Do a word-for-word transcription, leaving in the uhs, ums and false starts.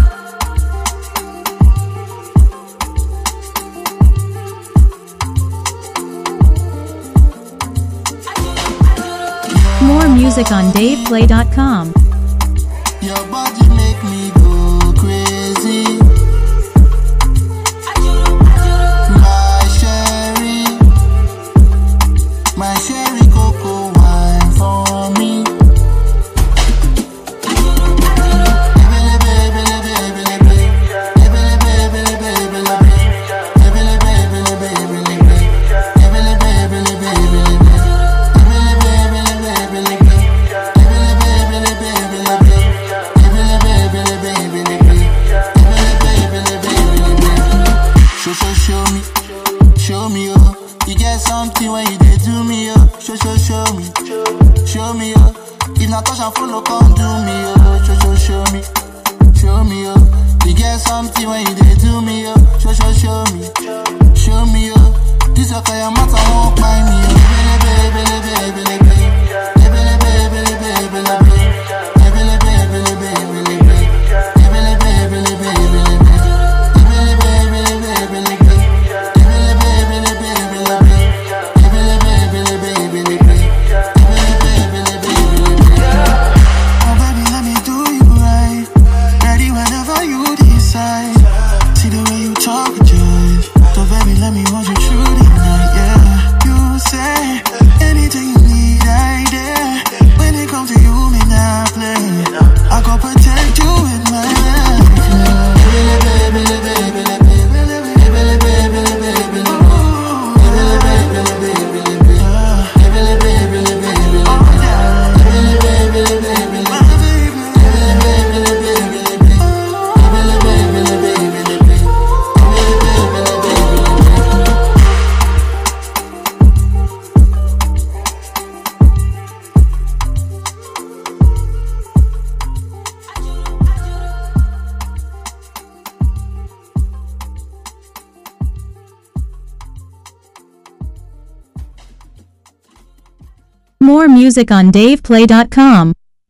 More music on dave play dot com. Your body make me go crazy. My sherry, my sherry cocoa wine for me. Something when you dey do me, oh, show, show, show me, show me, oh. If not touch and follow, come do me, oh, show, show, show me, show me, oh. You get something when you dey do me, oh, show, show, show me, show me, oh. This okay, I'm not a walk by me, oh. Baby, baby, baby, baby, baby, baby, baby, baby, baby, baby. More music on dave play dot com.